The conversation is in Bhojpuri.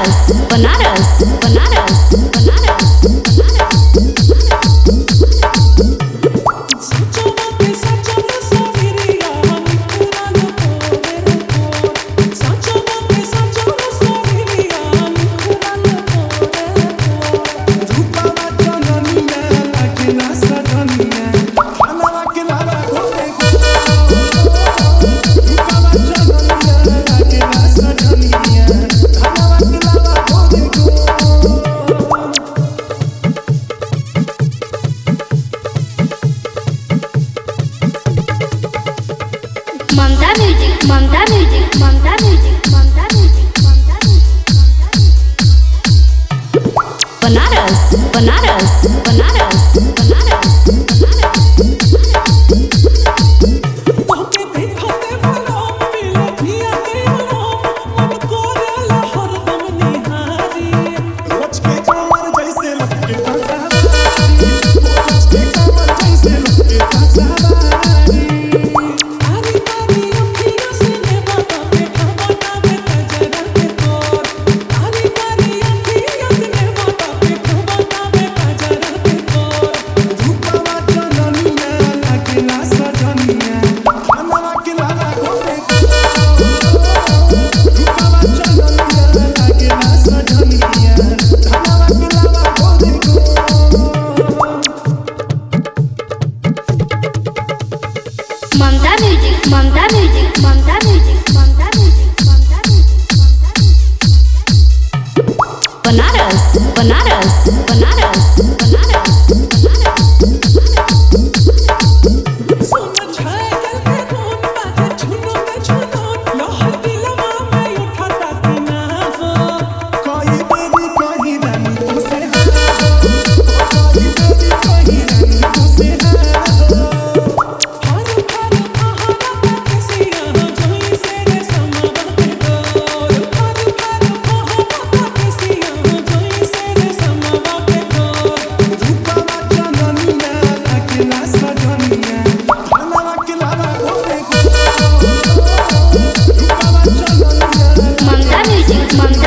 Banaras Banaras Banaras Banaras Mamta music Mamta music Mamta music Mamta music Mamta music Banaras Banaras Banaras Banaras Mamta music Mamta music Mamta music Mamta music Mamta music Banaras Banaras Banaras Banaras Mamta music